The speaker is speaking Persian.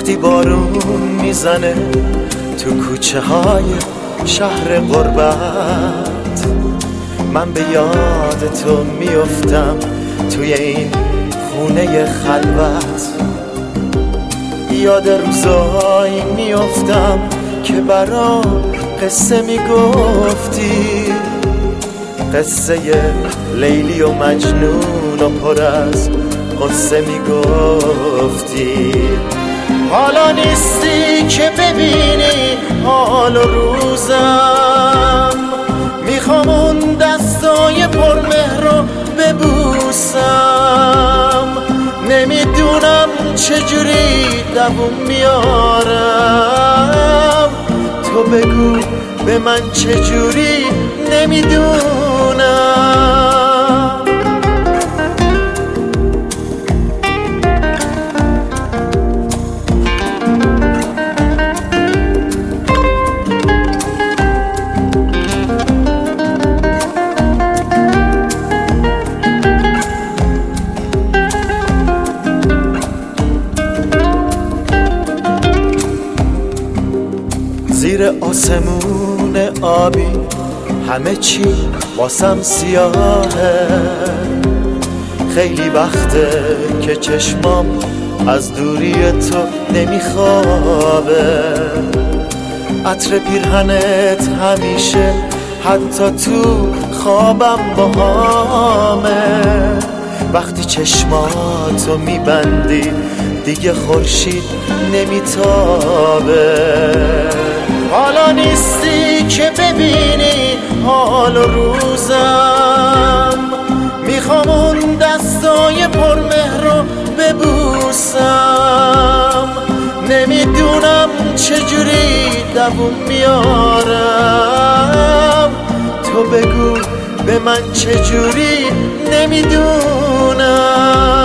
وقتی بارون میزنه تو کوچه های شهر غربت، من به یاد تو میفتم توی این خونه خلوت. یاد روزایی میفتم که برام قصه میگفتی، قصه لیلی و مجنون و پر از قصه میگفتی. حالا نیستی که ببینی حال و روزم، میخوام اون دستای پرمهر رو ببوسم. نمیدونم چجوری دووم میارم، تو بگو به من چجوری. نمیدونم. زیر آسمون آبی همه چی واسم سیاهه، خیلی وقته که چشمام از دوری تو نمیخوابه. عطر پیرهنت همیشه حتی تو خوابم باهامه. وقتی چشماتو میبندی دیگه خورشید نمیتابه. حالا نیستی که ببینی حال و روزم، میخوام اون دستای پرمهر رو ببوسم. نمیدونم چجوری دووم میارم، تو بگو به من چجوری. نمیدونم.